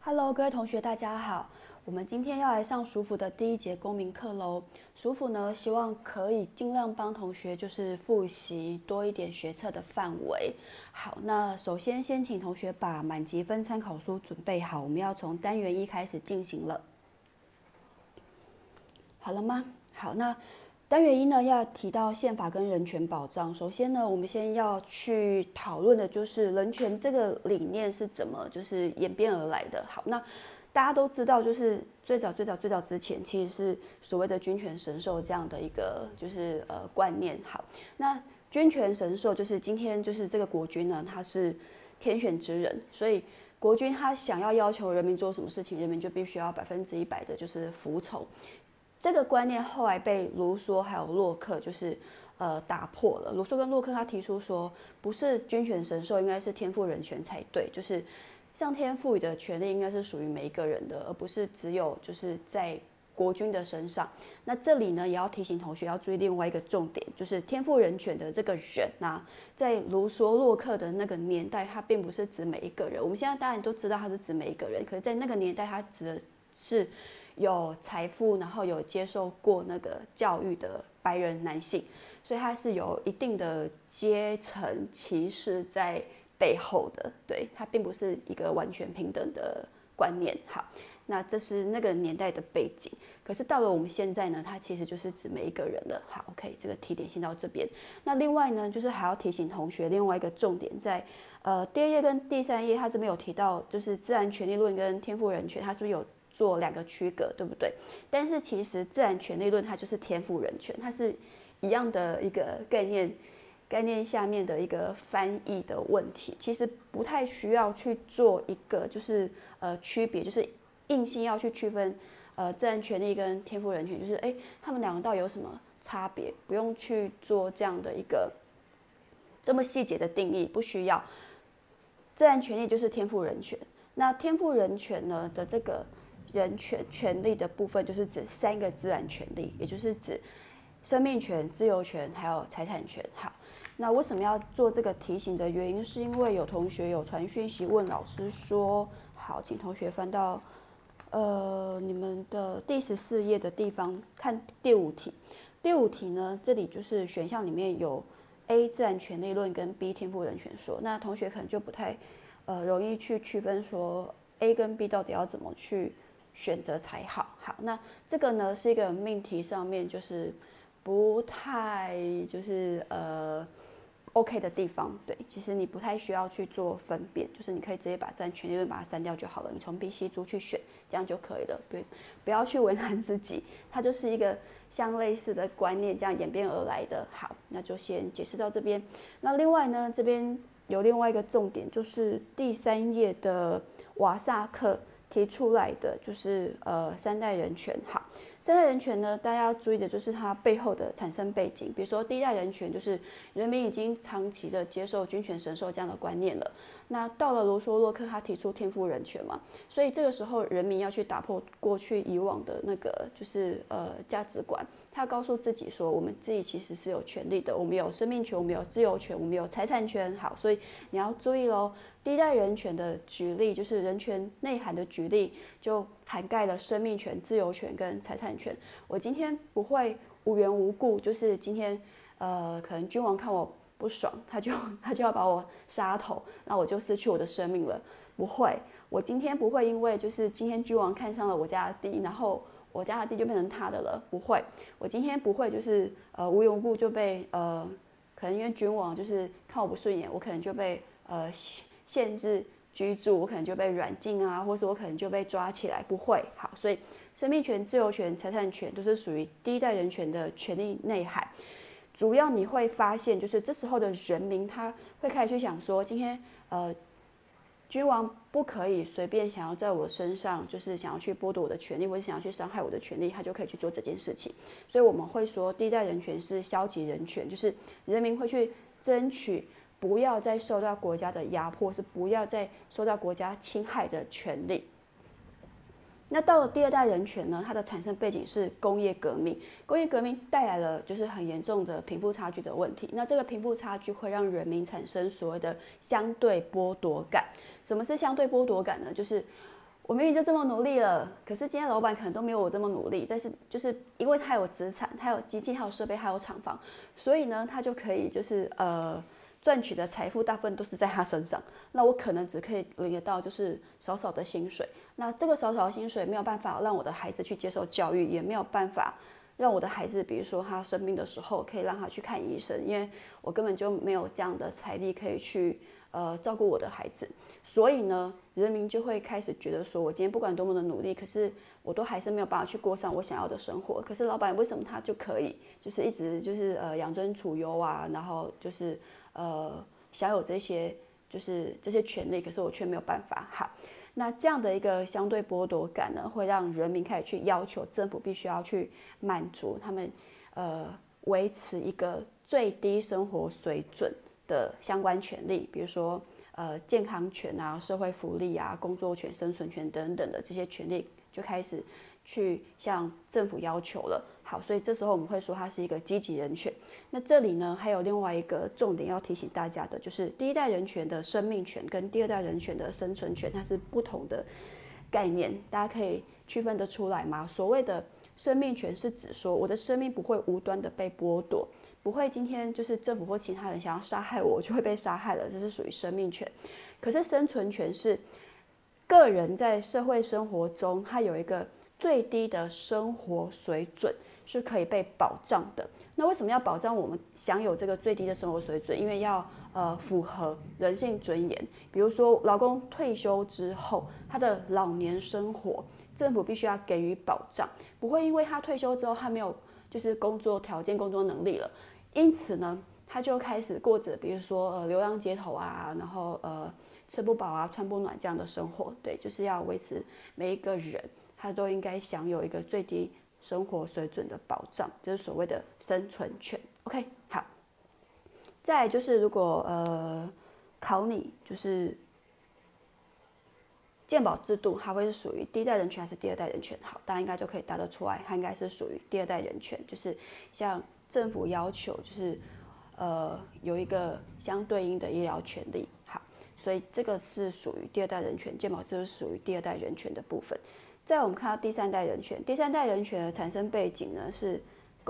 Hello，各位同学，大家好。我们今天要来上暑辅的第一节公民课喽。暑辅呢，希望可以尽量帮同学就是复习多一点学测的范围。好，那首先先请同学把满级分参考书准备好，我们要从单元1开始进行了。好了吗？好，那单元1呢要提到宪法跟人权保障。首先呢，我们先要去讨论的就是人权这个理念是怎么就是演变而来的。好，那大家都知道，就是最早之前，其实是所谓的君权神授这样的一个就是观念。好，那君权神授就是今天就是这个国君呢，他是天选之人，所以国君他想要求人民做什么事情，人民就必须要100%的就是服从。这个观念后来被卢梭还有洛克就是打破了。卢梭跟洛克他提出说，不是君权神授，应该是天赋人权才对，就是上天赋予的权利应该是属于每一个人的，而不是只有就是在国君的身上。那这里呢，也要提醒同学要注意另外一个重点，就是天赋人权的这个人啊，在卢梭、洛克的那个年代，他并不是指每一个人。我们现在当然都知道他是指每一个人，可是在那个年代，他指的是有财富，然后有接受过那个教育的白人男性，所以他是有一定的阶层歧视在背后的，对，他并不是一个完全平等的观念。好，那这是那个年代的背景。可是到了我们现在呢，它其实就是指每一个人了。好 ，OK， 这个提点先到这边。那另外呢，就是还要提醒同学另外一个重点在第2页跟第3页，他这边有提到就是自然权利论跟天赋人权，它是不是有做2个区隔，对不对？但是其实自然权利论它就是天赋人权，它是一样的一个概念下面的一个翻译的问题，其实不太需要去做一个就是区别，就是硬性要去区分自然权利跟天赋人权，就是他们2个到底有什么差别？不用去做这样的一个这么细节的定义，不需要。自然权利就是天赋人权，那天赋人权呢的这个人权利的部分，就是指3个自然权利，也就是指生命权、自由权还有财产权。好，那为什么要做这个提醒的原因，是因为有同学有传讯息问老师说，好，请同学翻到你们的第14页的地方看第5题。第5题呢，这里就是选项里面有 A 自然权利论跟 B 天赋人权说，那同学可能就不太容易去区分说 A 跟 B 到底要怎么去选择才好。好，那这个呢是一个命题上面就是不太就是OK 的地方，对，其实你不太需要去做分辨，就是你可以直接把自然权利论把它删掉就好了，你从 B、C 组去选，这样就可以了，对，不要去为难自己，它就是一个像类似的观念这样演变而来的。好，那就先解释到这边。那另外呢，这边有另外一个重点，就是第3页的瓦萨克提出来的，就是3代人权。好。3代人权呢，大家要注意的就是它背后的产生背景。比如说，第1代人权就是人民已经长期的接受君权神授这样的观念了。那到了卢梭、洛克，他提出天赋人权嘛，所以这个时候人民要去打破过去以往的那个就是价值观，他要告诉自己说，我们自己其实是有权利的，我们有生命权，我们有自由权，我们有财产权。好，所以你要注意喽。第1代人权的举例，就是人权内涵的举例，就涵盖了生命权、自由权跟财产权。我今天不会无缘无故，就是今天可能君王看我不爽，他就要把我杀头，那我就失去我的生命了。不会，我今天不会因为就是今天君王看上了我家的地，然后我家的地就变成他的了。不会，我今天不会就是无缘无故就被可能因为君王就是看我不顺眼，我可能就被限制居住，我可能就被软禁啊，或是我可能就被抓起来，不会。好，所以生命权、自由权、财产权都是属于第1代人权的权利内涵。主要你会发现，就是这时候的人民他会开始去想说，今天君王不可以随便想要在我身上，就是想要去剥夺我的权利，或者想要去伤害我的权利，他就可以去做这件事情。所以我们会说，第1代人权是消极人权，就是人民会去争取不要再受到国家的压迫，是不要再受到国家侵害的权利。那到了第2代人权呢，它的产生背景是工业革命，工业革命带来了就是很严重的贫富差距的问题。那这个贫富差距会让人民产生所谓的相对剥夺感。什么是相对剥夺感呢？就是我明明就这么努力了，可是今天老板可能都没有我这么努力，但是就是因为他有资产，他有机器，他有设备，他有厂房，所以呢，他就可以就是赚取的财富大部分都是在他身上，那我可能只可以领得到就是少少的薪水，那这个少少的薪水没有办法让我的孩子去接受教育，也没有办法让我的孩子，比如说他生病的时候可以让他去看医生，因为我根本就没有这样的财力可以去照顾我的孩子，所以呢，人民就会开始觉得说，我今天不管多么的努力，可是我都还是没有办法去过上我想要的生活。可是老板为什么他就可以，就是一直就是养尊处优啊，然后就是享有这些就是这些权利，可是我却没有办法。好，那这样的一个相对剥夺感呢，会让人民开始去要求政府必须要去满足他们维持一个最低生活水准的相关权利，比如说健康权啊、社会福利啊、工作权、生存权等等的这些权利，就开始去向政府要求了。好，所以这时候我们会说它是一个积极人权。那这里呢，还有另外一个重点要提醒大家的，就是第一代人权的生命权跟第二代人权的生存权，它是不同的概念，大家可以区分得出来吗？所谓的生命权是指说我的生命不会无端的被剥夺，不会今天就是政府或其他人想要杀害我，我就会被杀害了，这是属于生命权。可是生存权是个人在社会生活中，他有一个最低的生活水准是可以被保障的。那为什么要保障我们享有这个最低的生活水准？因为要符合人性尊严。比如说，劳工退休之后，他的老年生活，政府必须要给予保障，不会因为他退休之后他没有就是工作条件、工作能力了，因此呢，他就开始过着比如说流浪街头啊，然后吃不饱啊、穿不暖这样的生活。对，就是要维持每一个人他都应该享有一个最低生活水准的保障，这是所谓的生存权。OK， 好，再来就是如果考你就是健保制度，它会是属于第一代人权还是第二代人权？好，大家应该就可以答得出来，它应该是属于第二代人权，就是像政府要求，就是有一个相对应的医疗权利。好，所以这个是属于第二代人权，健保制度是属于第二代人权的部分。再我们看到第三代人权，第三代人权的产生背景呢是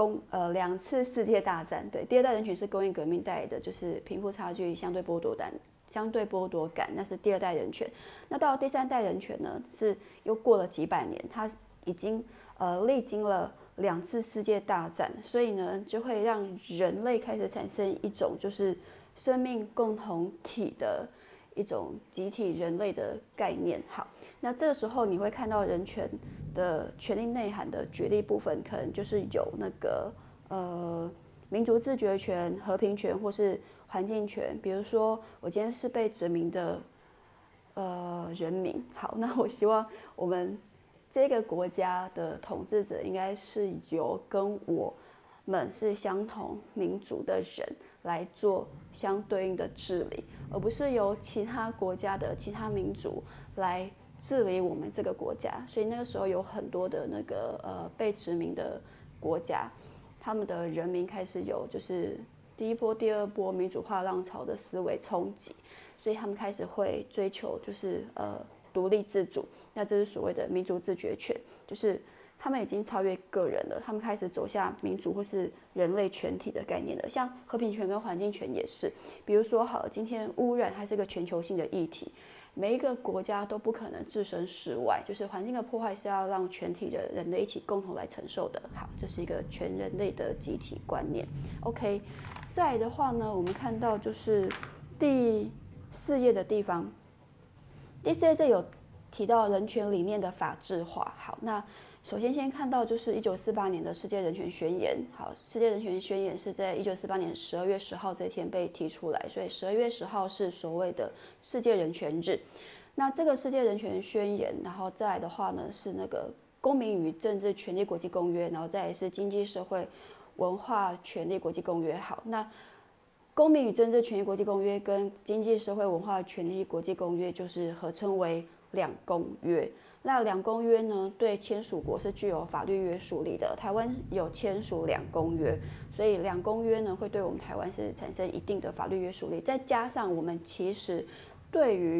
2次世界大战。对，第二代人权是工业革命带来的，就是贫富差距相对剥夺感，那是第二代人权。那到第三代人权呢，是又过了几百年，它已经历经了2次世界大战，所以呢，就会让人类开始产生一种就是生命共同体的一种集体人类的概念。好，那这个时候你会看到人权的权利内涵的决议部分，可能就是有那个民族自决权、和平权或是环境权。比如说，我今天是被殖民的人民，好，那我希望我们这个国家的统治者应该是由跟我们是相同民族的人来做相对应的治理，而不是由其他国家的其他民族来治理我们这个国家。所以那个时候有很多的那个被殖民的国家，他们的人民开始有就是第一波、第二波民主化浪潮的思维冲击，所以他们开始会追求就是独立自主。那这是所谓的民族自决权，就是他们已经超越个人了，他们开始走向民主或是人类全体的概念了。像和平权跟环境权也是，比如说好，今天污染还是个全球性的议题，每一个国家都不可能置身事外，就是环境的破坏是要让全体的人类一起共同来承受的。好，这是一个全人类的集体观念。OK， 再来的话呢，我们看到就是第4页的地方，第4页这有提到人权理念的法治化。好，那首先先看到就是1948年的世界人权宣言。好，世界人权宣言是在1948年12月10号这天被提出来，所以12月10号是所谓的世界人权日。那这个世界人权宣言，然后再来的话呢是那个公民与政治权利国际公约，然后再来是经济社会文化权利国际公约。好，那公民与政治权利国际公约跟经济社会文化权利国际公约就是合称为2公约。那2公约呢，对签署国是具有法律约束力的。台湾有签署2公约，所以2公约呢会对我们台湾是产生一定的法律约束力。再加上我们其实对于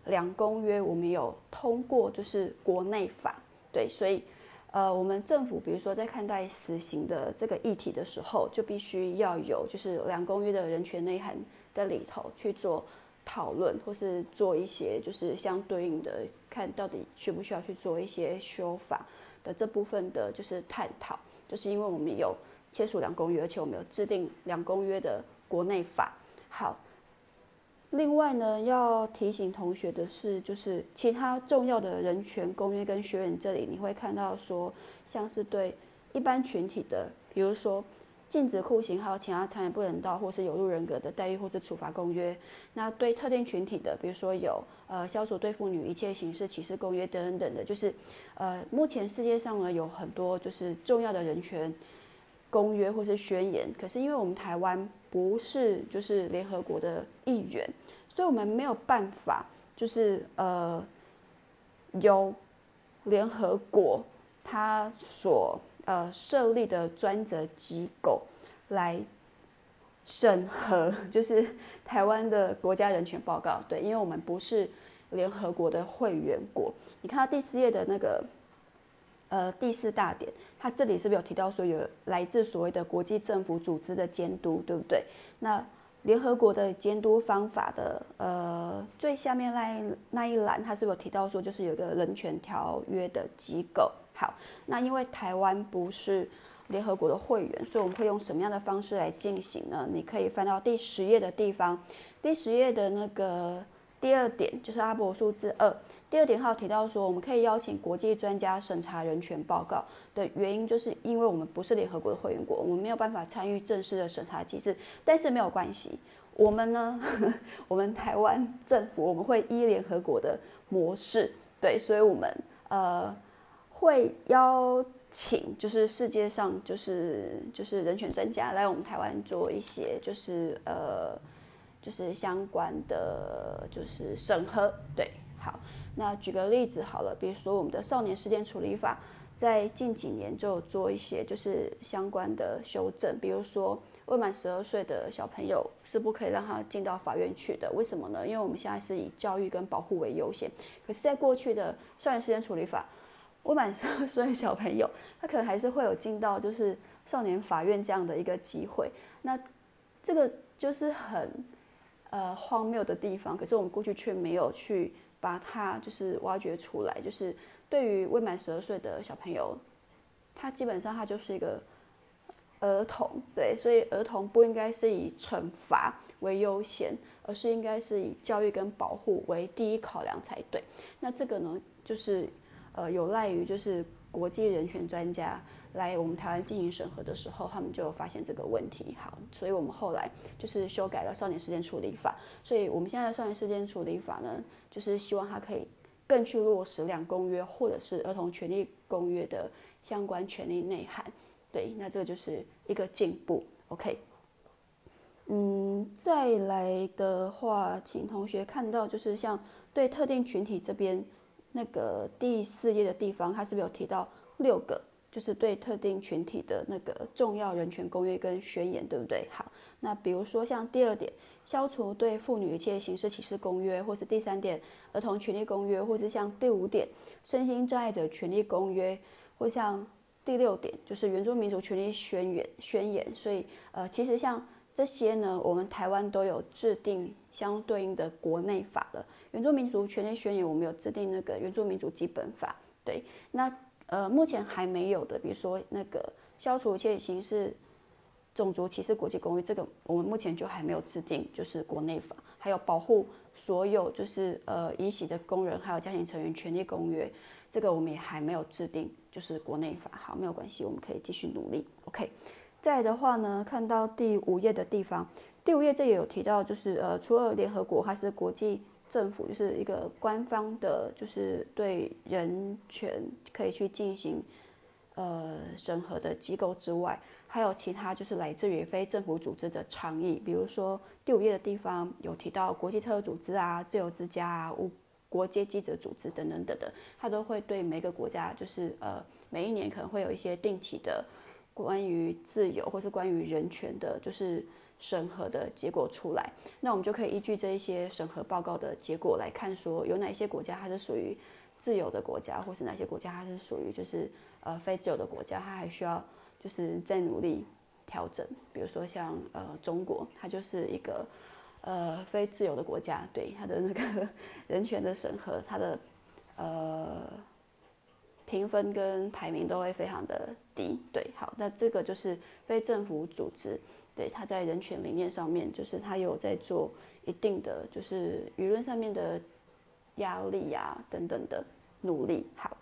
2公约我们有通过就是国内法，对，所以我们政府比如说在看待死刑的这个议题的时候，就必须要有就是2公约的人权内涵的里头去做讨论，或是做一些就是相对应的，看到底需不需要去做一些修法的这部分的就是探讨，就是因为我们有签署2公约，而且我们有制定2公约的国内法。好，另外呢，要提醒同学的是，就是其他重要的人权公约跟宣言，这里你会看到说，像是对一般群体的，比如说禁止酷刑，还有其他残忍不人道或是有辱人格的待遇或是处罚公约。那对特定群体的，比如说有消除对妇女一切形式歧视公约等等的，就是目前世界上呢有很多就是重要的人权公约或是宣言，可是因为我们台湾不是就是联合国的一员，所以我们没有办法就是由联合国它所设立的专责机构来审核，就是台湾的国家人权报告。对，因为我们不是联合国的会员国。你看到第4页的那个第4大点，它这里是不是有提到说有来自所谓的国际政府组织的监督，对不对？那联合国的监督方法的最下面那一栏，它是不是有提到说就是有一个人权条约的机构？好，那因为台湾不是联合国的会员，所以我们会用什么样的方式来进行呢？你可以翻到第10页的地方，第10页的那个第2点就是阿伯数字2。第2点还有提到说，我们可以邀请国际专家审查人权报告的原因，就是因为我们不是联合国的会员国，我们没有办法参与正式的审查机制。但是没有关系，我们呢，我们台湾政府我们会依联合国的模式，对，所以我们会邀请就是世界上就是人权专家来我们台湾做一些就是相关的就是审核，对，好。那举个例子好了，比如说我们的少年事件处理法，在近几年就有做一些就是相关的修正，比如说未满12岁的小朋友是不可以让他进到法院去的。为什么呢？因为我们现在是以教育跟保护为优先。可是，在过去的少年事件处理法，未满12岁的小朋友，他可能还是会有进到就是少年法院这样的一个机会。那这个就是很荒谬的地方，可是我们过去却没有去把它就是挖掘出来，就是对于未满12岁的小朋友，他基本上他就是一个儿童，对，所以儿童不应该是以惩罚为优先，而是应该是以教育跟保护为第一考量才对。那这个呢，就是有赖于就是国际人权专家来我们台湾进行审核的时候，他们就有发现这个问题。好，所以我们后来就是修改了少年事件处理法。所以我们现在的少年事件处理法呢，就是希望它可以更去落实2公约或者是儿童权利公约的相关权利内涵。对，那这个就是一个进步。OK， 再来的话，请同学看到就是像对特定群体这边那个第4页的地方，它是不是有提到6个？就是对特定群体的那个重要人权公约跟宣言，对不对？好，那比如说像第2点，消除对妇女一切形式歧视公约，或是第3点，儿童权利公约，或是像第5点，身心障碍者权利公约，或像第6点，就是原住民族权利宣言。所以其实像这些呢，我们台湾都有制定相对应的国内法了。原住民族权利宣言，我们有制定那个原住民族基本法。对，那目前还没有的，比如说那个消除一切形式种族歧视国际公约，这个我们目前就还没有制定，就是国内法。还有保护所有就是遗弃的工人还有家庭成员权利公约，这个我们也还没有制定，就是国内法。好，没有关系，我们可以继续努力。OK， 再来的话呢，看到第5页的地方，第5页这也有提到，就是除了联合国还是国际政府，就是一个官方的，就是对人权可以去进行审核的机构之外，还有其他就是来自于非政府组织的倡议，比如说第5页的地方有提到国际特赦组织啊、自由之家啊、国界记者组织等等等等，它都会对每个国家就是每一年可能会有一些定期的关于自由或是关于人权的，就是审核的结果出来。那我们就可以依据这一些审核报告的结果来看，说有哪些国家它是属于自由的国家，或是哪些国家它是属于就是非自由的国家，它还需要就是再努力调整。比如说像中国，它就是一个非自由的国家，对它的那个人权的审核，它的评分跟排名都会非常的低。对，好，那这个就是非政府组织，对，它在人权理念上面，就是它有在做一定的就是舆论上面的压力啊等等的努力。好，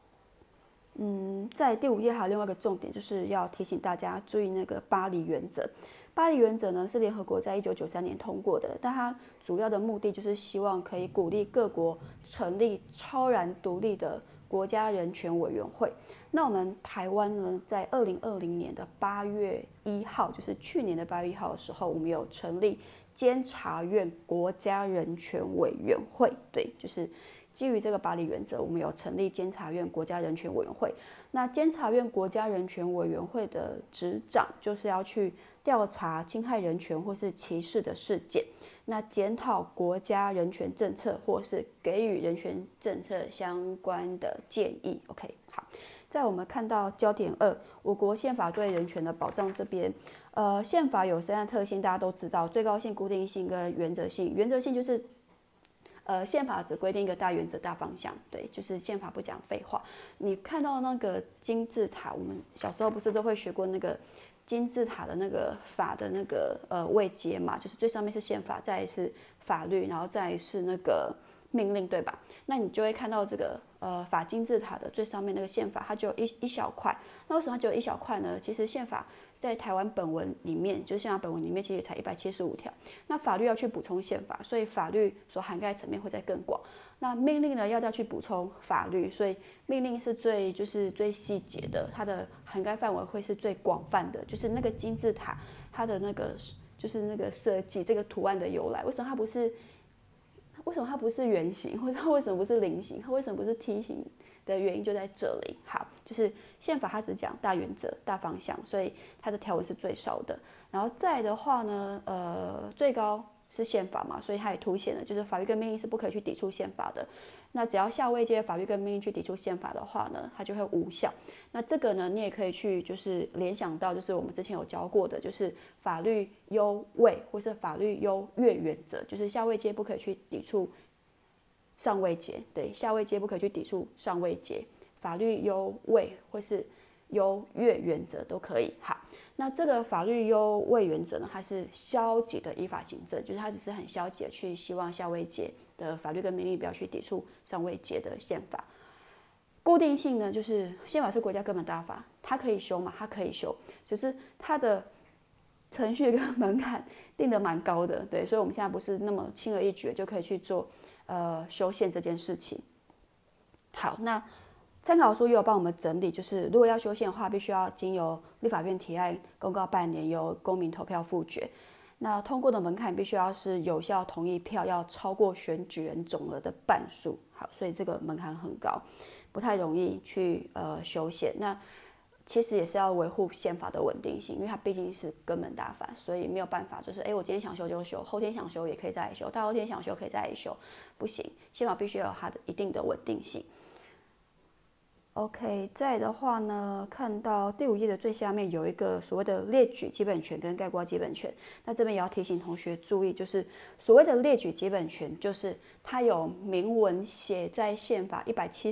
在第5页还有另外一个重点，就是要提醒大家注意那个巴黎原则。巴黎原则呢是联合国在1993年通过的，但它主要的目的就是希望可以鼓励各国成立超然独立的国家人权委员会。那我们台湾呢，在2020年的8月1号，就是去年的8月1号的时候，我们有成立监察院国家人权委员会。对，就是基于这个巴黎原则，我们有成立监察院国家人权委员会。那监察院国家人权委员会的执掌就是要去调查侵害人权或是歧视的事件，那检讨国家人权政策或是给予人权政策相关的建议。OK， 好，在我们看到焦点2，我国宪法对人权的保障这边，宪法有3大特性，大家都知道：最高性、固定性跟原则性。原则性就是宪法只规定一个大原则、大方向，对，就是宪法不讲废话。你看到那个金字塔，我们小时候不是都会学过那个金字塔的那个法的那个位阶嘛？就是最上面是宪法，再来是法律，然后再来是那个命令，对吧？那你就会看到这个法金字塔的最上面那个宪法，它就有一小块。那为什么它只有一小块呢？其实宪法在台湾本文里面，就是宪法本文里面其实也才175条。那法律要去补充宪法，所以法律所涵盖层面会再更广。那命令呢，要再去补充法律，所以命令是最细节的，它的涵盖范围会是最广泛的。就是那个金字塔，它的那个就是那个设计这个图案的由来，为什么它不是圆形，或者它为什么不是菱形，它为什么不是梯形的原因就在这里。好，就是宪法它只讲大原则、大方向，所以它的条文是最少的。然后再的话呢，最高是宪法嘛，所以它也凸显了，就是法律跟命令是不可以去抵触宪法的。那只要下位阶法律跟命令去抵触宪法的话呢，它就会无效。那这个呢，你也可以去就是联想到，就是我们之前有教过的，就是法律优位或是法律优越原则，就是下位阶不可以去抵触上位阶，对，下位阶不可以去抵触上位阶，法律优位或是优越原则都可以。好，那这个法律优位原则呢，它是消极的依法行政，就是它只是很消极的去希望下位阶的法律跟命令不要去抵触上位阶的宪法。固定性呢，就是宪法是国家根本大法，它可以修嘛，它可以修，只是它的程序跟门槛定得蛮高的，对，所以我们现在不是那么轻而易举就可以去做修宪这件事情。好，那参考书也有帮我们整理，就是如果要修宪的话，必须要经由立法院提案公告半年，由公民投票复决。那通过的门槛必须要是有效同意票要超过选举人总额的半数。好，所以这个门槛很高，不太容易去修宪。那其实也是要维护宪法的稳定性，因为它毕竟是根本大法，所以没有办法就是我今天想修就修，后天想修也可以再来修，大后天想修可以再来修，不行，宪法必须要有它的一定的稳定性。OK， 再的话呢，看到第5页的最下面有一个所谓的列举基本权跟概括基本权。那这边也要提醒同学注意，就是所谓的列举基本权，就是它有明文写在宪法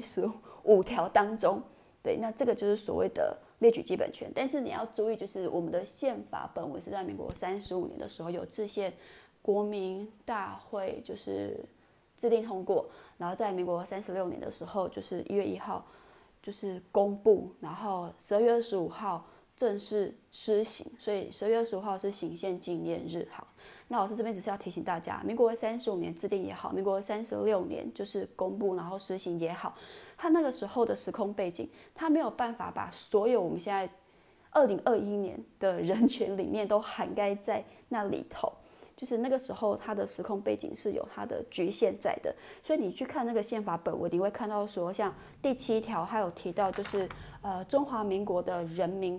175条当中。对，那这个就是所谓的列举基本权。但是你要注意，就是我们的宪法本文是在民国35年的时候有制宪国民大会就是制定通过，然后在民国36年的时候，就是1月1号。就是公布，然后12月25号正式施行，所以12月25号是行宪纪念日。好，那老师这边只是要提醒大家，民国35年制定也好，民国36年就是公布然后施行也好，它那个时候的时空背景，它没有办法把所有我们现在2021年的人权理念都涵盖在那里头。就是那个时候，它的时空背景是有它的局限在的，所以你去看那个宪法本文，你会看到说，像第7条还有提到，就是中华民国的人民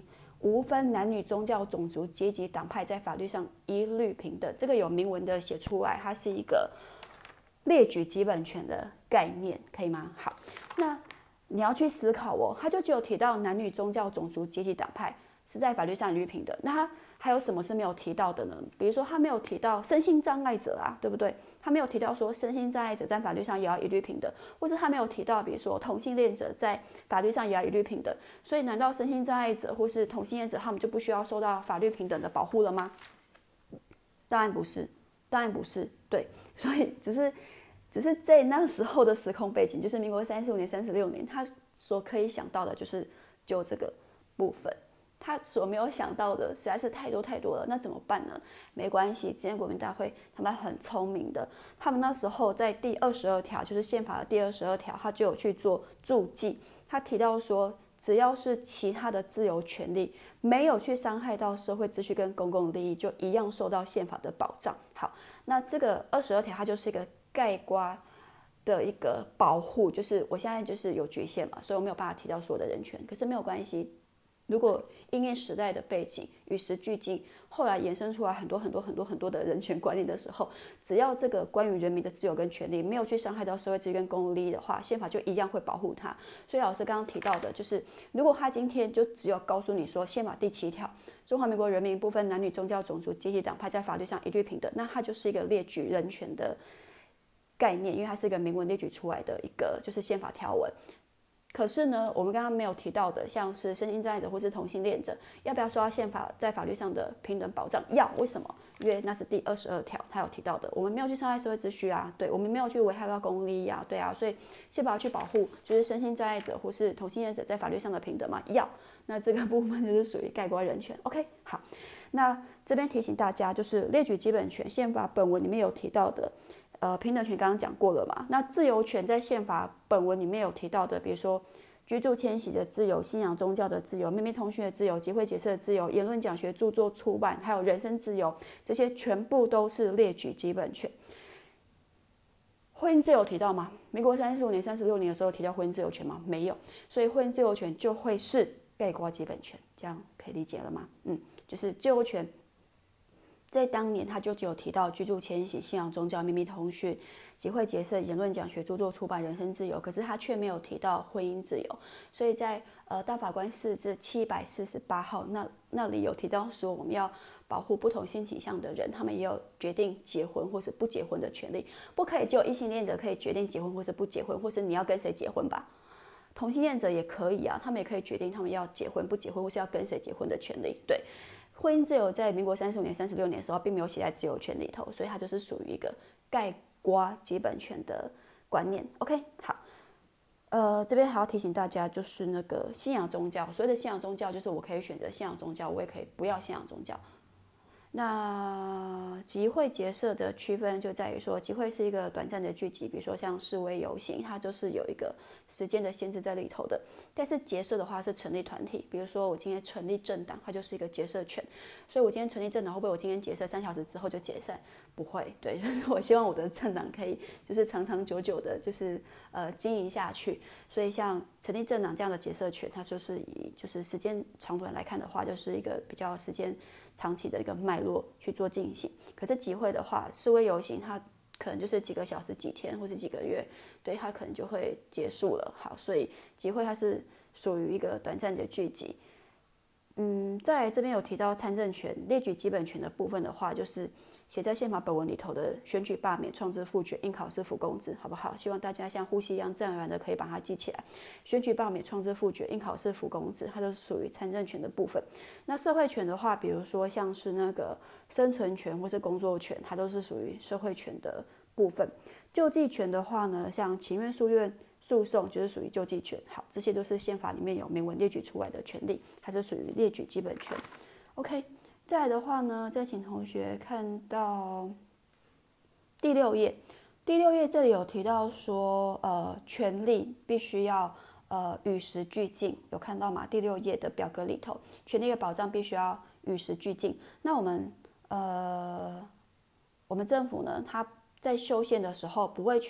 无分男女、宗教、种族、阶级、党派，在法律上一律平等。这个有明文的写出来，它是一个列举基本权的概念，可以吗？好，那你要去思考哦，他就只有提到男女、宗教、种族、阶级、党派是在法律上一律平等，那他还有什么是没有提到的呢？比如说他没有提到身心障碍者啊，对不对？他没有提到说身心障碍者在法律上也要一律平等，或者他没有提到，比如说同性恋者在法律上也要一律平等。所以难道身心障碍者或是同性恋者他们就不需要受到法律平等的保护了吗？当然不是，当然不是，对，所以只是在那时候的时空背景，就是民国35年、36年，他所可以想到的就这个部分，他所没有想到的实在是太多太多了。那怎么办呢？没关系，今天国民大会他们很聪明的，他们那时候在第22条，就是宪法的第22条，他就有去做注记，他提到说，只要是其他的自由权利没有去伤害到社会秩序跟公共利益，就一样受到宪法的保障。好，那这个22条它就是一个概括的一个保护，就是我现在就是有局限嘛，所以我没有办法提到所有的人权，可是没有关系。如果因应时代的背景与时俱进，后来衍生出来很多很多很多很多的人权观念的时候，只要这个关于人民的自由跟权利没有去伤害到社会秩序跟公共利益的话，宪法就一样会保护它。所以老师刚刚提到的就是，如果他今天就只有告诉你说宪法第7条，中华民国人民不分男女、宗教、种族、阶级、党派，在法律上一律平等，那它就是一个列举人权的概念，因为它是一个明文列举出来的一个就是宪法条文。可是呢，我们刚刚没有提到的，像是身心障碍者或是同性恋者，要不要受到宪法在法律上的平等保障？要，为什么？因为那是第22条，他有提到的，我们没有去伤害社会秩序啊，对，我们没有去危害到公共利益啊，对啊，所以宪法要去保护就是身心障碍者或是同性恋者在法律上的平等嘛？要，那这个部分就是属于概括人权。OK， 好，那这边提醒大家，就是列举基本权，宪法本文里面有提到的。平等权刚刚讲过了嘛？那自由权在宪法本文里面有提到的，比如说居住迁徙的自由、信仰宗教的自由、秘密通讯的自由、集会结社的自由、言论讲学、著作出版，还有人身自由，这些全部都是列举基本权。婚姻自由提到吗？民国35年、36年的时候提到婚姻自由权吗？没有，所以婚姻自由权就会是概括基本权，这样可以理解了吗？就是自由权。在当年，他就只有提到居住迁徙、信仰宗教、秘密通讯、集会结社、言论讲学、著作出版、人身自由，可是他却没有提到婚姻自由。所以在大法官释字748号那里有提到说，我们要保护不同性倾向的人，他们也有决定结婚或是不结婚的权利，不可以只有异性恋者可以决定结婚或是不结婚，或是你要跟谁结婚吧。同性恋者也可以啊，他们也可以决定他们要结婚不结婚，或是要跟谁结婚的权利。对。婚姻自由在民国35年、36年的时候，并没有写在自由权里头，所以它就是属于一个概括基本权的观念。OK， 好，这边还要提醒大家，就是那个信仰宗教，所谓的信仰宗教，就是我可以选择信仰宗教，我也可以不要信仰宗教。那集会结社的区分就在于说，集会是一个短暂的聚集，比如说像示威游行，它就是有一个时间的限制在里头的。但是结社的话是成立团体，比如说我今天成立政党，它就是一个结社权。所以我今天成立政党，会不会我今天结社3小时之后就解散？不会，对，就是我希望我的政党可以就是长长久久的，就是经营下去。所以像成立政党这样的结社权，它就是以就是时间长短来看的话，就是一个比较时间长期的一个脉络去做进行。可是集会的话，示威游行它可能就是几个小时、几天或是几个月，对，它可能就会结束了。好，所以集会它是属于一个短暂的聚集。在这边有提到参政权列举基本权的部分的话，就是写在宪法本文里头的选举、罢免、创制、复决、应考试、辅公职，好不好？希望大家像呼吸一样自然而然的可以把它记起来。选举、罢免、创制、复决、应考试、辅公职，它都是属于参政权的部分。那社会权的话，比如说像是那个生存权或是工作权，它都是属于社会权的部分。救济权的话呢，像请愿、诉愿、诉讼就是属于救济权。好，这些都是宪法里面有明文列举出来的权利，它是属于列举基本权。OK， 再来的话呢，再请同学看到第6页。第6页这里有提到说，权利必须要与时俱进，有看到吗？第6页的表格里头，权利的保障必须要与时俱进。那我们政府呢，它在修宪的时候不会去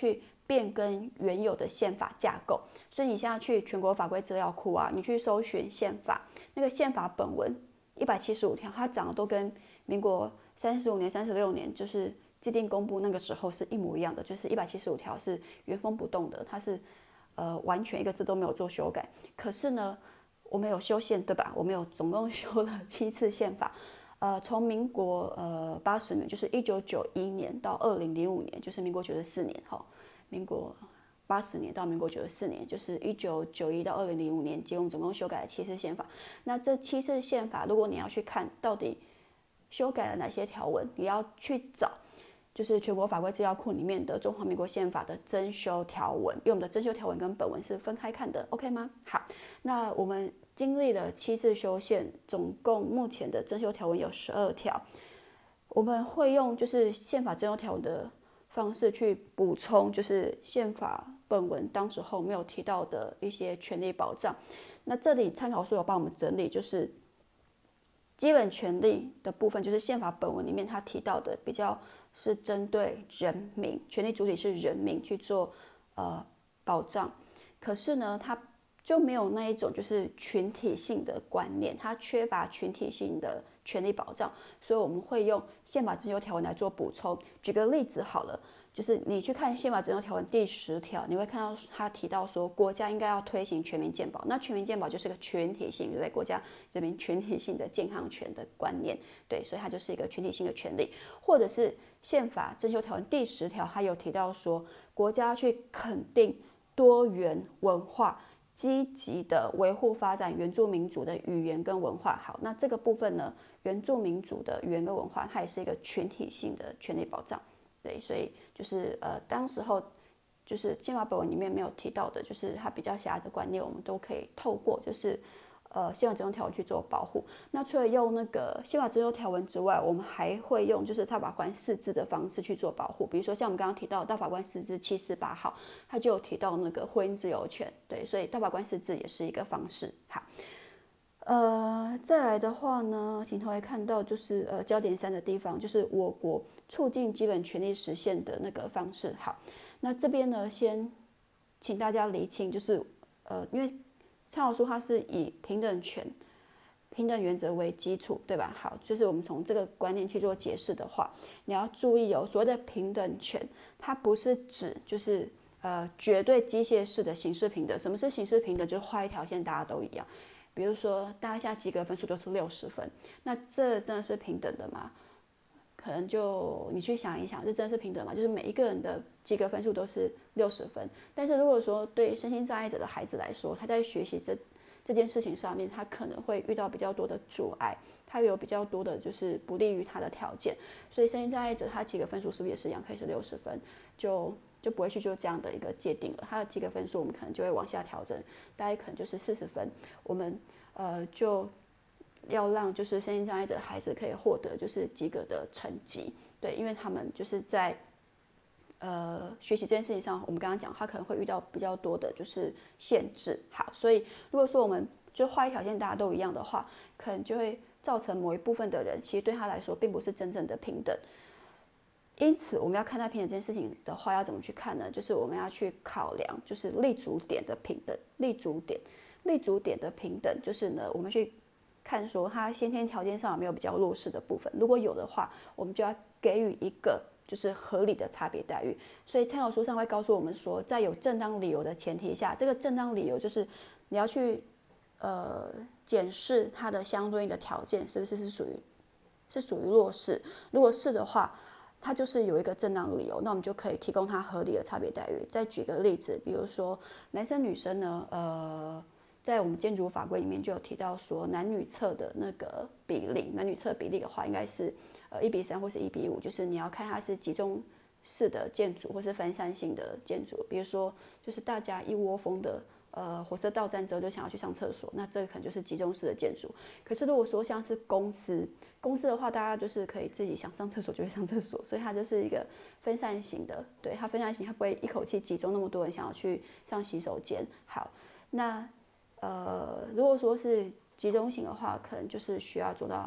变更原有的宪法架构。所以你现在去全国法规资料库啊，你去搜寻宪法，那个宪法本文175条，它长得都跟民国35年、36年就是既定公布那个时候是一模一样的，就是175条是原封不动的，它是完全一个字都没有做修改。可是呢，我们有修宪对吧？我们有总共修了7次宪法。从民国80年，就是1991年到2005年，就是民国94年，民国80年到民国94年，就是1991到2005年，结果总共修改了7次宪法。那这7次宪法，如果你要去看到底修改了哪些条文，你要去找，就是全国法规资料库里面的中华民国宪法的增修条文，因为我们的增修条文跟本文是分开看的 ，OK 吗？好，那我们经历了7次修宪，总共目前的增修条文有12条。我们会用就是宪法增修条文的方式去补充，就是宪法本文当时候没有提到的一些权利保障。那这里参考书有帮我们整理，就是基本权利的部分，就是宪法本文里面他提到的比较是针对人民，权利主体是人民去做保障。可是呢，它就没有那一种就是群体性的观念，它缺乏群体性的权利保障，所以我们会用宪法增修条文来做补充。举个例子好了，就是你去看宪法增修条文第10条，你会看到他提到说，国家应该要推行全民健保。那全民健保就是个群体性，对不对？国家人民群体性的健康权的观念，对，所以它就是一个群体性的权利。或者是宪法增修条文第10条，它有提到说，国家去肯定多元文化，积极的维护发展原住民族的语言跟文化。好，那这个部分呢，原住民族的语言跟文化，它也是一个群体性的权利保障。对，所以就是当时候就是宪法本文里面没有提到的，就是它比较狭隘的观念，我们都可以透过就是宪法增修条文去做保护。那除了用那个宪法增修条文之外，我们还会用就是大法官释字的方式去做保护。比如说像我们刚刚提到大法官释字748号，他就有提到那个婚姻自由权，对，所以大法官释字也是一个方式。好。再来的话呢，请同学看到就是焦点3的地方，就是我国促进基本权利实现的那个方式。好，那这边呢，先请大家厘清，就是因为参考书它是以平等权、平等原则为基础，对吧？好，就是我们从这个观念去做解释的话，你要注意所谓的平等权，它不是指就是绝对机械式的形式平等。什么是形式平等？就是画一条线，大家都一样。比如说，大家现在及格分数都是60分，那这真的是平等的吗？可能就你去想一想，这真的是平等吗？就是每一个人的及格分数都是60分，但是如果说对身心障碍者的孩子来说，他在学习这件事情上面，他可能会遇到比较多的阻碍，他有比较多的就是不利于他的条件，所以身心障碍者他及格分数是不是也是一样，可以是60分，就不会去做这样的一个界定了。他的及格分数我们可能就会往下调整，大概可能就是40分。我们就要让就是身心障碍者的孩子可以获得就是及格的成绩，对，因为他们就是在学习这件事情上，我们刚刚讲他可能会遇到比较多的就是限制。好，所以如果说我们就画一条线大家都一样的话，可能就会造成某一部分的人其实对他来说并不是真正的平等。因此，我们要看待平等这件事情的话，要怎么去看呢？就是我们要去考量，就是立足点的平等。立足点的平等，就是呢，我们去看说他先天条件上有没有比较弱势的部分，如果有的话，我们就要给予一个就是合理的差别待遇。所以参考书上会告诉我们说，在有正当理由的前提下，这个正当理由就是你要去检视他的相对应的条件是不是属于弱势，如果是的话。它就是有一个正当理由，那我们就可以提供它合理的差别待遇。再举个例子，比如说男生女生呢，在我们建筑法规里面就有提到说，男女厕的那个比例，男女厕比例的话，应该是1:3或是1:5，就是你要看它是集中式的建筑或是分散性的建筑，比如说就是大家一窝蜂的。火车到站之后就想要去上厕所，那这个可能就是集中式的建筑。可是如果说像是公司的话，大家就是可以自己想上厕所就会上厕所，所以它就是一个分散型的。对，它分散型，它不会一口气集中那么多人想要去上洗手间。好，那如果说是集中型的话，可能就是需要做到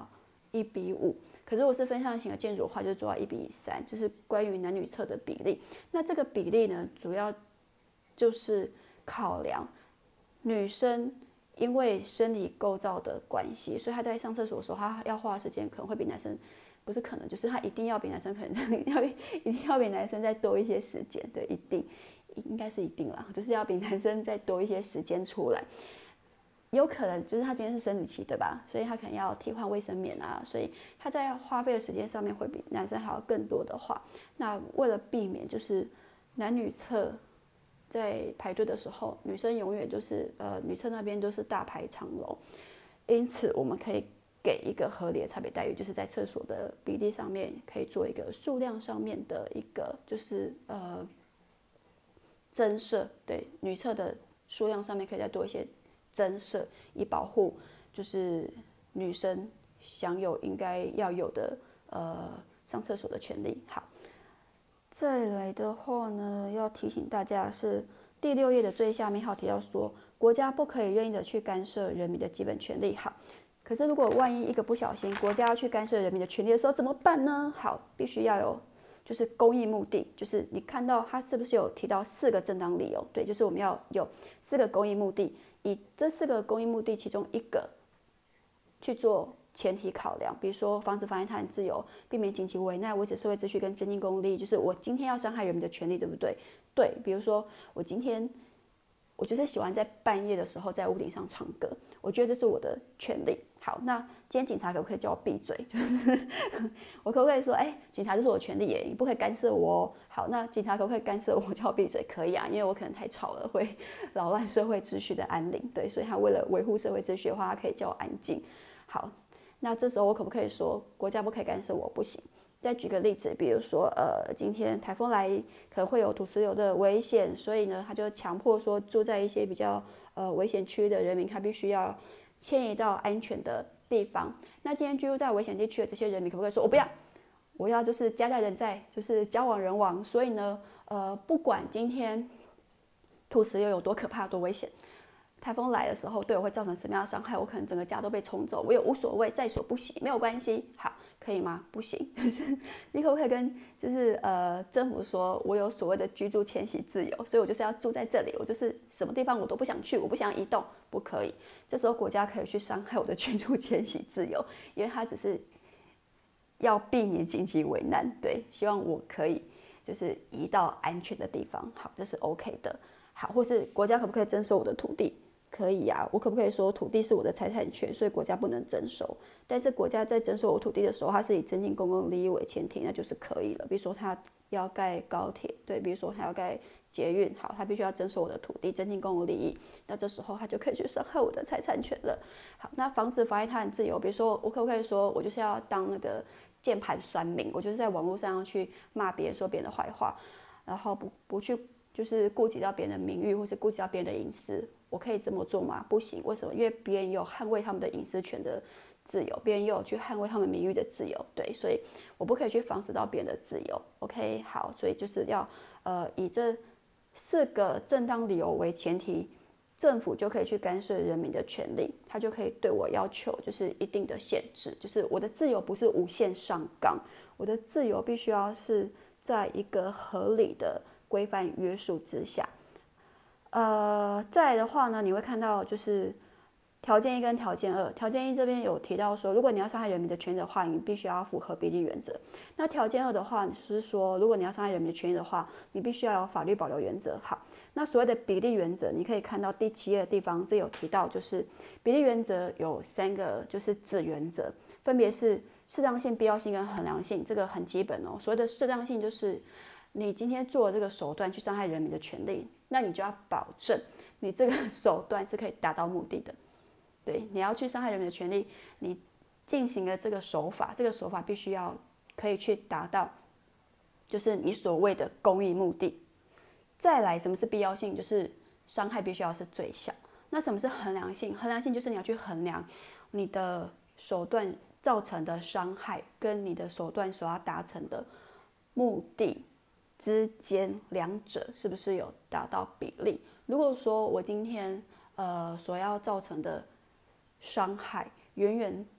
1:5，可是如果是分项型的建筑的话，就做到1:3，这是关于男女厕的比例。那这个比例呢，主要就是考量女生因为生理构造的关系，所以她在上厕所的时候，她要花的时间可能会比男生，不是可能，就是她一定要比男生可能一定要比男生再多一些时间，对，一定应该是一定啦，就是要比男生再多一些时间出来。有可能就是他今天是生理期，对吧？所以他可能要替换卫生棉啊，所以他在花费的时间上面会比男生还要更多的话，那为了避免就是男女厕在排队的时候，女生永远就是女厕那边都是大排长龙，因此我们可以给一个合理的差别待遇，就是在厕所的比例上面可以做一个数量上面的一个就是增设，对女厕的数量上面可以再多一些增设，以保护就是女生享有应该要有的上厕所的权利。好，再来的话呢，要提醒大家是第6页的最下面，还有提到说，国家不可以任意的去干涉人民的基本权利。好，可是如果万一一个不小心，国家要去干涉人民的权利的时候怎么办呢？好，必须要有就是公益目的，就是你看到他是不是有提到4个正当理由？对，就是我们要有4个公益目的，以这4个公益目的其中一个去做前提考量，比如说防止妨碍他人自由、避免紧急危难、维持社会秩序跟增进公共利益，就是我今天要伤害人民的权利，对不对？对，比如说我今天我就是喜欢在半夜的时候在屋顶上唱歌，我觉得这是我的权利。好，那今天警察可不可以叫我闭嘴？就是我可不可以说，警察这是我的权利耶，你不可以干涉我哦。好，那警察可不可以干涉我叫我闭嘴？可以啊，因为我可能太吵了，会扰乱社会秩序的安宁。对，所以他为了维护社会秩序的话，他可以叫我安静。好，那这时候我可不可以说国家不可以干涉我？不行。再举个例子，比如说今天台风来可能会有土石流的危险，所以呢，他就强迫说住在一些比较危险区域的人民，他必须要迁移到安全的地方。那今天居住在危险地区的这些人民，可不可以说我不要？我要就是家在人在，就是家亡人亡。所以呢，不管今天土石流有多可怕、多危险，台风来的时候对我会造成什么样的伤害，我可能整个家都被冲走，我也无所谓，在所不惜，没有关系。好，可以吗？不行，就是你可不可以跟就是政府说，我有所谓的居住迁徙自由，所以我就是要住在这里，我就是什么地方我都不想去，我不想移动，不可以。这时候国家可以去伤害我的居住迁徙自由，因为它只是要避免紧急危难，对，希望我可以就是移到安全的地方。好，这是 OK 的。好，或是国家可不可以征收我的土地？可以啊，我可不可以说土地是我的财产权，所以国家不能征收？但是国家在征收我土地的时候，它是以增进公共利益为前提，那就是可以了。比如说他要盖高铁，对，比如说他要盖捷运，好，他必须要征收我的土地，增进公共利益，那这时候他就可以去伤害我的财产权了。好，那防止妨碍他人自由，比如说我可不可以说我就是要当那个键盘酸民，我就是在网络上去骂别人，说别人的坏话，然后不去就是顾及到别人的名誉，或是顾及到别人的隐私，我可以这么做吗？不行，为什么？因为别人有捍卫他们的隐私权的自由，别人也有去捍卫他们名誉的自由，对，所以我不可以去防止到别人的自由。OK， 好，所以就是要以这4个正当理由为前提，政府就可以去干涉人民的权利，他就可以对我要求就是一定的限制，就是我的自由不是无限上纲，我的自由必须要是在一个合理的规范约束之下。再来的话呢，你会看到就是条件1跟条件2。条件1这边有提到说，如果你要伤害人民的权利的话，你必须要符合比例原则。那条件2的话是说，如果你要伤害人民的权利的话，你必须要有法律保留原则。好，那所谓的比例原则，你可以看到第7页的地方，这有提到，就是比例原则有3个就是子原则，分别是适当性、必要性跟衡量性。这个很基本哦。所谓的适当性就是你今天做这个手段去伤害人民的权利，那你就要保证你这个手段是可以达到目的的。对，你要去伤害人民的权利，你进行了这个手法，这个手法必须要可以去达到，就是你所谓的公益目的。再来，什么是必要性？就是伤害必须要是最小。那什么是衡量性？衡量性就是你要去衡量你的手段造成的伤害跟你的手段所要达成的目的之间两者是不是有达到比例？如果说我今天所要造成的伤害远远大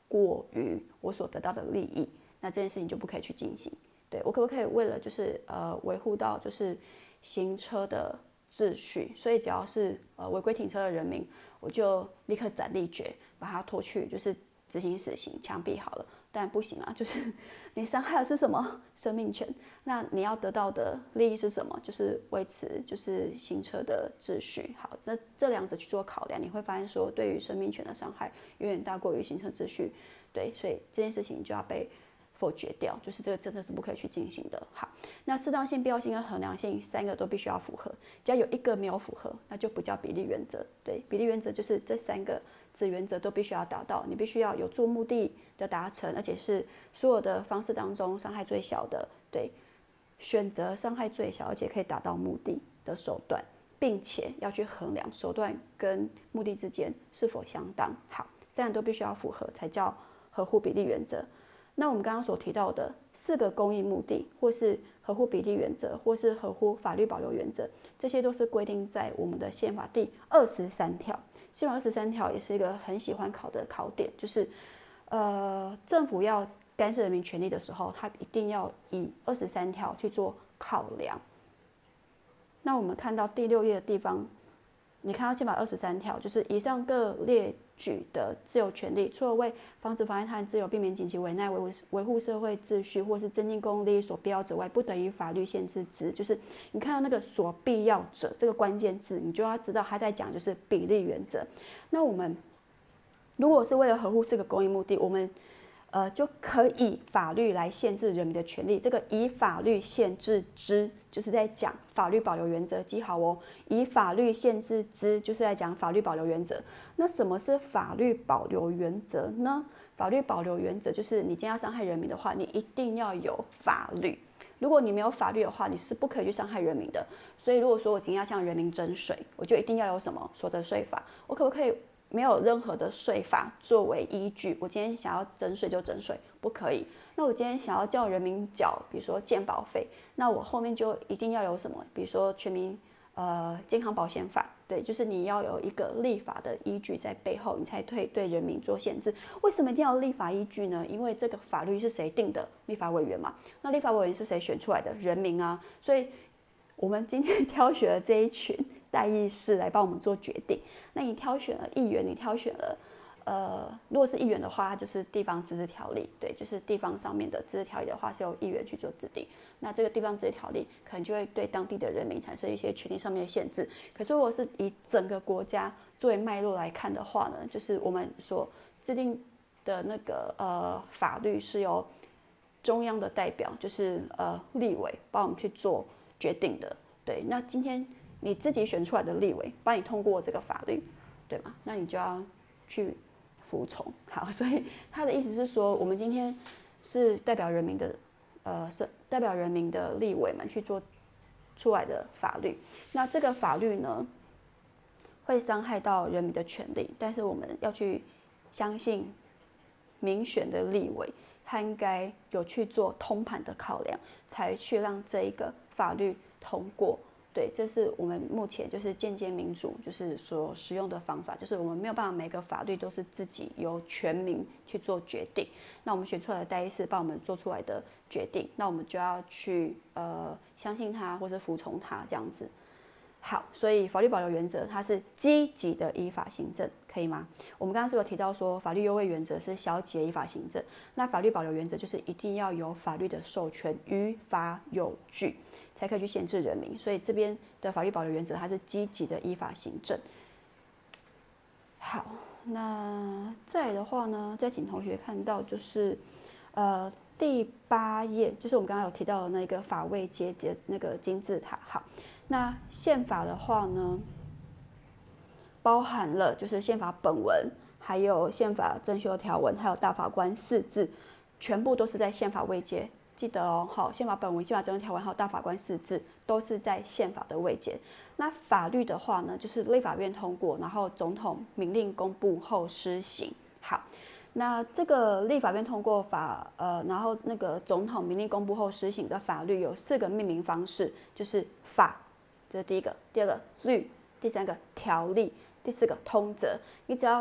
过于我所得到的利益，那这件事情就不可以去进行。对，我可不可以为了就是维护到就是行车的秩序，所以只要是违规停车的人民，我就立刻斩立决，把他拖去就是执行死刑、枪毙好了。但不行啊，就是你伤害的是什么生命权？那你要得到的利益是什么？就是维持就是行车的秩序。好，这两者去做考量，你会发现说，对于生命权的伤害远远大过于行车秩序。对，所以这件事情就要被否决掉，就是这个真的是不可以去进行的。好，那适当性、必要性跟衡量性三个都必须要符合，只要有一个没有符合，那就不叫比例原则。对，比例原则就是这三个子原则都必须要达到，你必须要有助目的的达成，而且是所有的方式当中伤害最小的，对，选择伤害最小而且可以达到目的的手段，并且要去衡量手段跟目的之间是否相当。好，这样都必须要符合，才叫合乎比例原则。那我们刚刚所提到的4个公益目的，或是合乎比例原则，或是合乎法律保留原则，这些都是规定在我们的宪法第23条。宪法23条也是一个很喜欢考的考点，就是政府要干涉人民权利的时候，它一定要以23条去做考量。那我们看到第6页的地方，你看到宪法23条，就是以上各列举的自由权利，除了为防止妨碍他人自由、避免紧急危难、维护社会秩序或是增进公共利益所必要者外，不得以法律限制之。就是你看到那个所必要者这个关键字，你就要知道他在讲就是比例原则。那我们如果是为了合乎4个公益目的，我们就可以法律来限制人民的权利。这个以法律限制之，就是在讲法律保留原则，记好哦。以法律限制之，就是在讲法律保留原则。那什么是法律保留原则呢？法律保留原则就是你今天要伤害人民的话，你一定要有法律。如果你没有法律的话，你是不可以去伤害人民的。所以如果说我今天要向人民征税，我就一定要有什么所得税法。我可不可以没有任何的税法作为依据？我今天想要征税就征税，不可以。那我今天想要叫人民缴，比如说健保费，那我后面就一定要有什么？比如说全民健康保险法，对，就是你要有一个立法的依据在背后，你才可以对人民做限制。为什么一定要有立法依据呢？因为这个法律是谁定的？立法委员嘛。那立法委员是谁选出来的？人民啊。所以我们今天挑选了这一群代议士来帮我们做决定。那你挑选了议员，你挑选了如果是议员的话，它就是地方自治条例，对，就是地方上面的自治条例的话是由议员去做制定。那这个地方自治条例可能就会对当地的人民产生一些权利上面的限制。可是如果是以整个国家作为脉络来看的话呢，就是我们所制定的那个法律是由中央的代表，就是立委帮我们去做决定的。对，那今天你自己选出来的立委帮你通过这个法律，对吗？那你就要去服从。好，所以他的意思是说，我们今天是代表人民的，是代表人民的立委们去做出来的法律。那这个法律呢，会伤害到人民的权利，但是我们要去相信民选的立委，他应该有去做通盘的考量，才去让这一个法律通过。对，这是我们目前就是间接民主就是所使用的方法，就是我们没有办法每个法律都是自己由全民去做决定，那我们选出来的代议士帮我们做出来的决定，那我们就要去相信他或是服从他这样子。好，所以法律保留原则它是积极的依法行政，可以吗？我们刚刚是有提到说法律优位原则是消极的依法行政，那法律保留原则就是一定要有法律的授权，于法有据，才可以去限制人民。所以这边的法律保留原则它是积极的依法行政。好，那再来的话呢，再请同学看到就是第8页，就是我们刚刚有提到的那个法位阶级那个金字塔。好。那宪法的话呢，包含了就是宪法本文，还有宪法增修条文，还有大法官释字，全部都是在宪法位阶。记得哦，好，宪法本文、宪法增修条文还有大法官释字都是在宪法的位阶。那法律的话呢，就是立法院通过，然后总统明令公布后施行。好。那这个立法院通过法，然后那个总统明令公布后施行的法律有4个命名方式，就是法。这是第一个，第二个律，第三个条例，第4个通则。你只要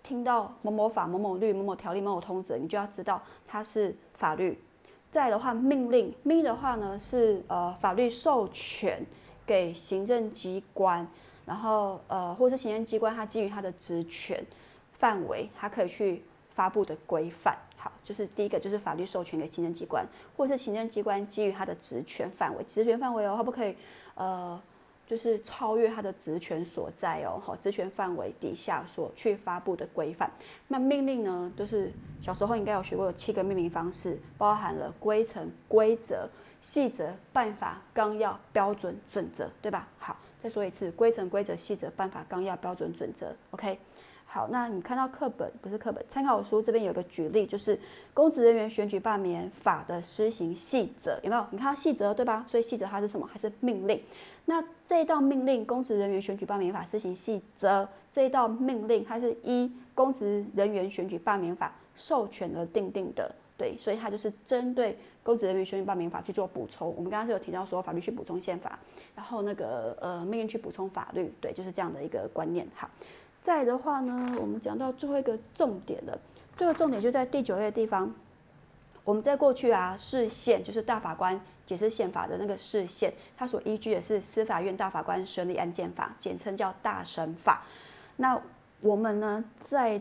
听到某某法、某某律、某某条例、某某通则，你就要知道它是法律。再来的话，命令的话呢是法律授权给行政机关，然后或是行政机关它基于它的职权范围，它可以去发布的规范。好，就是第一个就是法律授权给行政机关，或是行政机关基于它的职权范围，它不可以就是超越它的职权所在哦，好，职权范围底下所去发布的规范。那命令呢，就是小时候应该有学过，有7个命令方式，包含了规程、规则、细则、办法、纲要、标准、准则，对吧？好，再说一次，规程、规则、细则、办法、纲要、标准、准则 ，OK。好，那你看到参考书这边有个举例，就是公职人员选举罢免法的施行细则，有没有？你看到细则对吧？所以细则它是什么？它是命令。那这一道命令，公职人员选举罢免法施行细则这一道命令，它是依公职人员选举罢免法授权而定定的，对，所以它就是针对公职人员选举罢免法去做补充。我们刚刚是有提到说法律去补充宪法，然后那个命令去补充法律，对，就是这样的一个观念。好。再来的话呢，我们讲到最后一个重点了。最后重点就在第9页的地方。我们在过去啊，释宪就是大法官解释宪法的那个释宪，它所依据的是司法院大法官审理案件法，简称叫大审法。那我们呢，在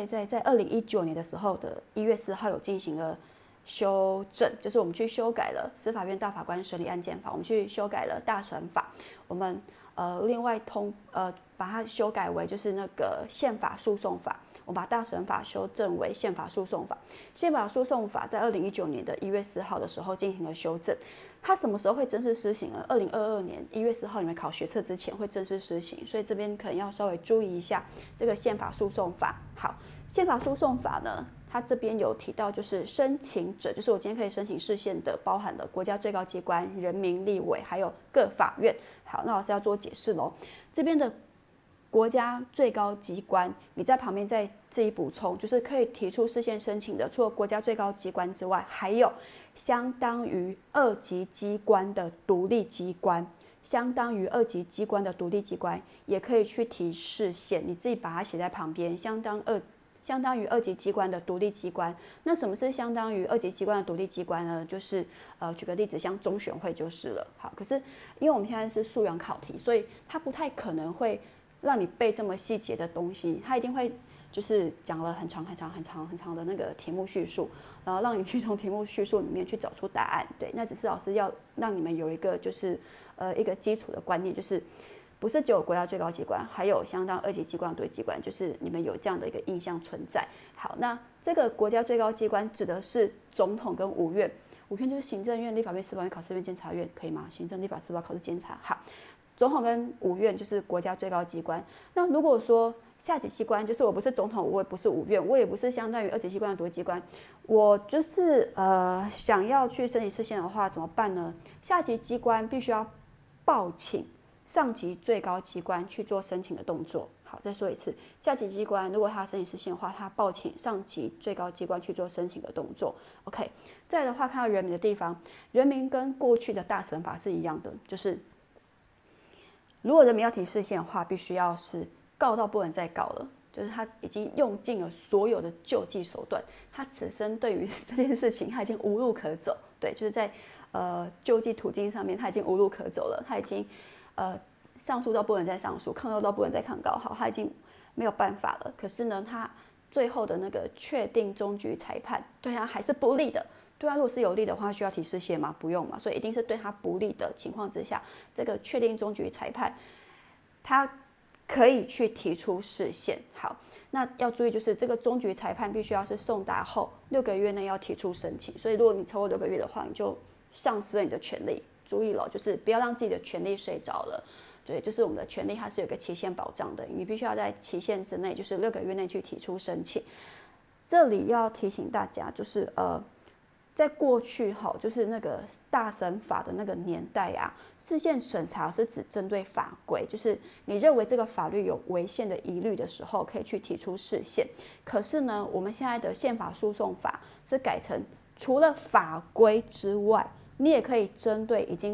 2019年的时候的1月4号有进行了修正，就是我们去修改了司法院大法官审理案件法，我们去修改了大审法，我们另外把它修改为就是那个宪法诉讼法，我把大审法修正为宪法诉讼法。宪法诉讼法在2019年的1月4号的时候进行了修正，它什么时候会正式施行呢？2022年1月4号你们考学测之前会正式施行，所以这边可能要稍微注意一下这个宪法诉讼法。好，宪法诉讼法呢，它这边有提到，就是申请者，就是我今天可以申请释宪的，包含了国家最高机关、人民、立委，还有各法院。好，那老师要做解释喽。这边的国家最高机关，你在旁边再自己补充，就是可以提出释宪申请的，除了国家最高机关之外，还有相当于2级机关的独立机关，相当于2级机关的独立机关也可以去提释宪，你自己把它写在旁边，相当于2级机关的独立机关。那什么是相当于2级机关的独立机关呢？就是举个例子，像中选会就是了。好，可是因为我们现在是素养考题，所以它不太可能会让你背这么细节的东西，它一定会就是讲了很长的那个题目叙述，然后让你去从题目叙述里面去找出答案。对，那只是老师要让你们有一个就是一个基础的观念，就是不是只有国家最高机关，还有相当2级机关、独立机关，就是你们有这样的一个印象存在。好，那这个国家最高机关指的是总统跟5院，5院就是行政院、立法院、司法院、考试院、监察院，可以吗？行政、立法、司法、考试、监察。好。总统跟5院就是国家最高机关。那如果说下级机关，就是我不是总统，我也不是5院，我也不是相当于2级机关的独立机关，我就是想要去申请释宪的话，怎么办呢？下级机关必须要报请上级最高机关去做申请的动作。好，再说一次，下级机关如果他申请释宪的话，他报请上级最高机关去做申请的动作。OK， 再来的话，看到人民的地方，人民跟过去的大审法是一样的，就是如果人民要提释宪的话，必须要是告到不能再告了，就是他已经用尽了所有的救济手段，他此生对于这件事情他已经无路可走。对，就是在救济途径上面他已经无路可走了，他已经上诉到不能再上诉，抗告到不能再抗告，好，他已经没有办法了。可是呢，他最后的那个确定终局裁判对他还是不利的。对他如果是有利的话，需要提释宪吗？不用嘛，所以一定是对他不利的情况之下，这个确定终局裁判，他可以去提出释宪。好，那要注意就是这个终局裁判必须要是送达后6个月内要提出申请，所以如果你超过6个月的话，你就丧失了你的权利。注意了，就是不要让自己的权利睡着了。对，就是我们的权利它是有个期限保障的，你必须要在期限之内，就是6个月内去提出申请。这里要提醒大家，就是在过去就是那个大审法的那个年代啊，释宪审查是只针对法规，就是你认为这个法律有违宪的疑虑的时候，可以去提出释宪。可是呢，我们现在的宪法诉讼法是改成除了法规之外，你也可以针对已经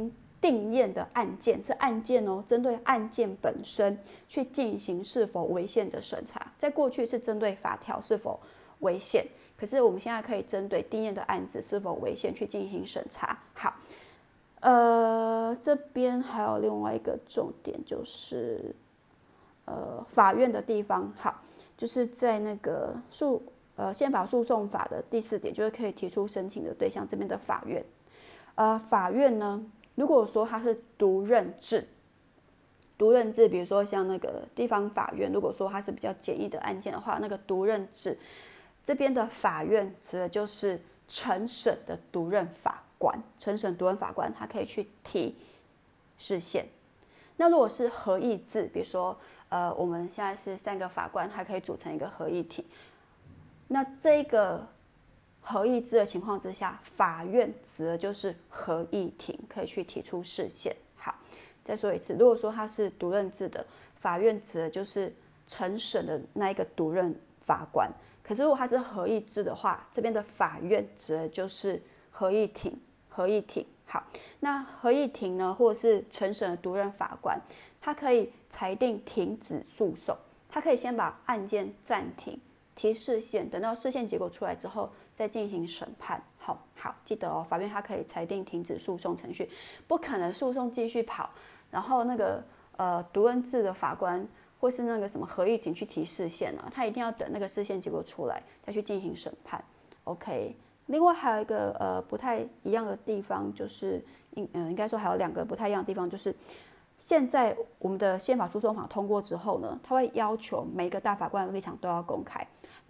定验的案件，是案件哦，针对案件本身去进行是否违宪的审查。在过去是针对法条是否违宪，可是我们现在可以针对定验的案子是否违宪去进行审查。好，这边还有另外一个重点就是法院的地方。好，就是在那个宪法诉讼法的第4点，就是可以提出申请的对象这边的法院。法院呢，如果说它是独任制，比如说像那个地方法院，如果说它是比较简易的案件的话，那个独任制这边的法院指的就是承审的独任法官，承审独任法官他可以去提释宪。那如果是合议制，比如说我们现在是3个法官，它可以组成一个合议庭。那这个合议制的情况之下，法院指的就是合议庭，可以去提出释宪。好，再说一次，如果说它是独任制的，法院指的就是承审的那一个独任法官。可是如果它是合议制的话，这边的法院指的就是合议庭。好，那合议庭呢，或者是承审的独任法官，他可以裁定停止诉讼，他可以先把案件暂停，提释宪，等到释宪结果出来之后再进行审判。好，记得哦，法院他可以裁定停止诉讼程序，不可能诉讼继续跑，然后那个独任制的法官或是那个什么合议庭去提释宪啊，他一定要等那个释宪结果出来再去进行审判。OK。另外还有一个不太一样的地方，就是应该说还有2个不太一样的地方，就是现在我们的宪法诉讼法通过之后呢，他会要求每一个大法官的立场都要公开，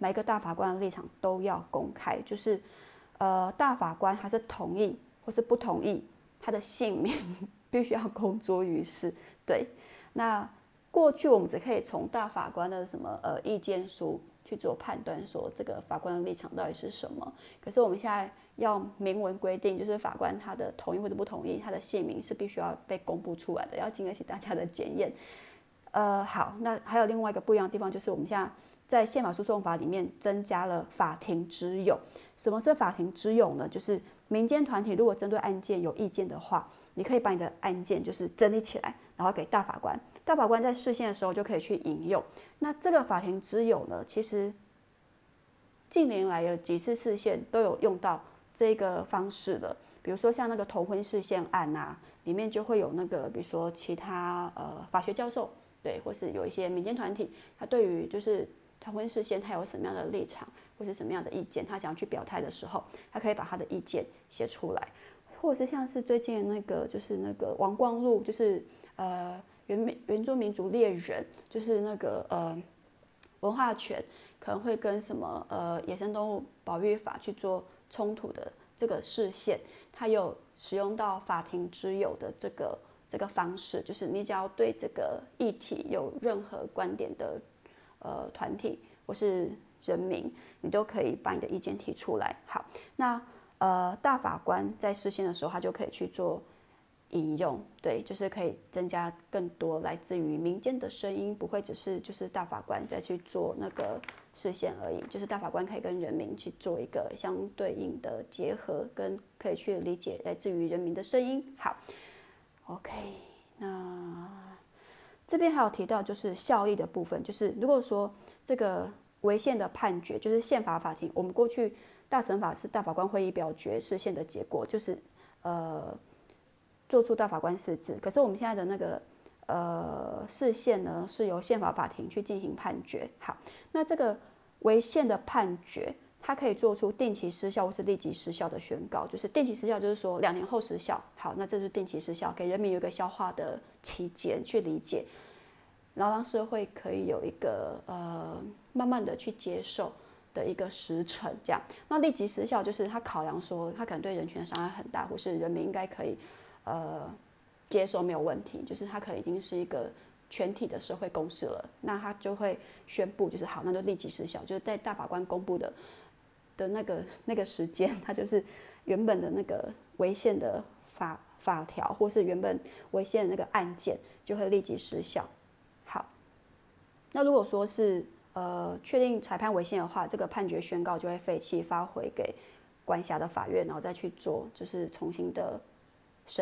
就是大法官他是同意或是不同意，他的姓名必须要公诸于世。对，那过去我们只可以从大法官的什么意见书去做判断，说这个法官的立场到底是什么。可是我们现在要明文规定，就是法官他的同意或者不同意，他的姓名是必须要被公布出来的，要经得起大家的检验。好，那还有另外一个不一样的地方，就是我们现在宪法诉讼法里面增加了法庭之友。什么是法庭之友呢？就是民间团体如果针对案件有意见的话，你可以把你的案件就是整理起来，然后给大法官，大法官在释宪的时候就可以去引用。那这个法庭之友呢，其实近年来有几次释宪都有用到这个方式了。比如说像那个同婚释宪案啊，里面就会有那个比如说其他法学教授，对，或是有一些民间团体，他对于就是同婚释宪他有什么样的立场或是什么样的意见，他想要去表态的时候，他可以把他的意见写出来。或者是像是最近的那个就是那个王光禄，就是原住民族猎人，就是那个文化权可能会跟什么野生动物保育法去做冲突的这个释宪，它有使用到法庭之友的这个方式，就是你只要对这个议题有任何观点的团体或是人民，你都可以把你的意见提出来。好，那大法官在释宪的时候，他就可以去做引用，对，就是可以增加更多来自于民间的声音，不会只是就是大法官再去做那个释宪而已，就是大法官可以跟人民去做一个相对应的结合，跟可以去理解来自于人民的声音。好 ，OK， 那这边还有提到就是效益的部分，就是如果说这个违宪的判决，就是宪法法庭，我们过去大审法是大法官会议表决释宪的结果，就是做出大法官释字。可是我们现在的那个释宪呢，是由宪法法庭去进行判决。好，那这个违宪的判决，它可以做出定期失效或是立即失效的宣告。就是定期失效，就是说2年后失效。好，那这是定期失效，给人民有一个消化的期间去理解，然后让社会可以有一个慢慢的去接受的一个时程，这样。那立即失效就是他考量说，他可能对人权的伤害很大，或是人民应该可以接受没有问题，就是他可能已经是一个全体的社会共识了，那他就会宣布就是好，那就立即失效，就是在大法官公布的那个时间，它就是原本的那个违宪的法条，或是原本违宪的那个案件就会立即失效。好，那如果说是确定裁判违宪的话，这个判决宣告就会废弃，发回给管辖的法院，然后再去做就是重新的审理。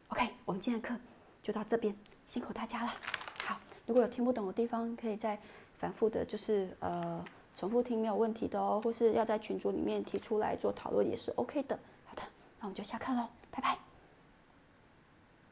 OK， 我们今天的课就到这边，辛苦大家了。好，如果有听不懂的地方，可以再反复的，就是重复听没有问题的哦，或是要在群组里面提出来做讨论也是 OK 的。好的，那我们就下课喽，拜拜。